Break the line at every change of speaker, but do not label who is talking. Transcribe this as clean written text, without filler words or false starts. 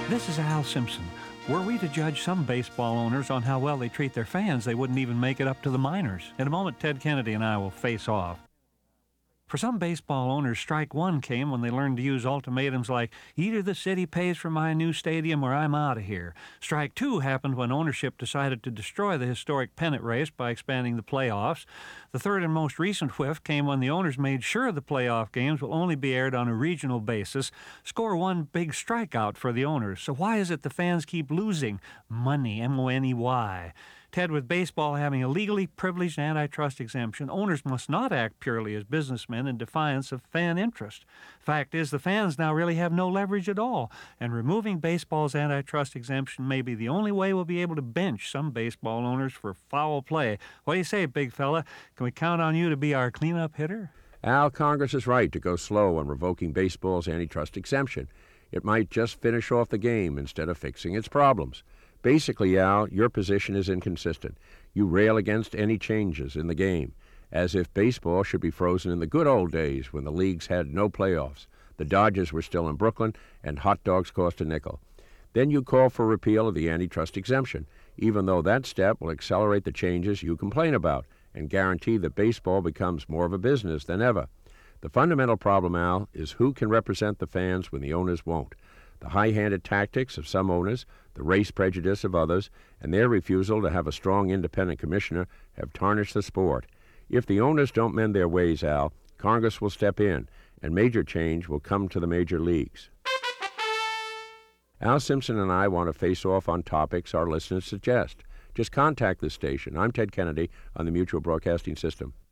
This is Al Simpson. Were we to judge some baseball owners on how well they treat their fans, they wouldn't even make it up to the minors. In a moment, Ted Kennedy and I will face off. For some baseball owners, strike one came when they learned to use ultimatums like, either the city pays for my new stadium or I'm out of here. Strike two happened when ownership decided to destroy the historic pennant race by expanding the playoffs. The third and most recent whiff came when the owners made sure the playoff games will only be aired on a regional basis. Score one big strikeout for the owners. So why is it the fans keep losing? Money, M-O-N-E-Y. Ted, with baseball having a legally privileged antitrust exemption, owners must not act purely as businessmen in defiance of fan interest. Fact is, the fans now really have no leverage at all, and removing baseball's antitrust exemption may be the only way we'll be able to bench some baseball owners for foul play. What do you say, big fella? Can we count on you to be our cleanup hitter?
Al, Congress is right to go slow on revoking baseball's antitrust exemption. It might just finish off the game instead of fixing its problems. Basically, Al, your position is inconsistent. You rail against any changes in the game, as if baseball should be frozen in the good old days when the leagues had no playoffs, the Dodgers were still in Brooklyn, and hot dogs cost a nickel. Then you call for repeal of the antitrust exemption, even though that step will accelerate the changes you complain about and guarantee that baseball becomes more of a business than ever. The fundamental problem, Al, is who can represent the fans when the owners won't. The high-handed tactics of some owners, the race prejudice of others, and their refusal to have a strong independent commissioner have tarnished the sport. If the owners don't mend their ways, Al, Congress will step in, and major change will come to the major leagues. Al Simpson and I want to face off on topics our listeners suggest. Just contact this station. I'm Ted Kennedy on the Mutual Broadcasting System.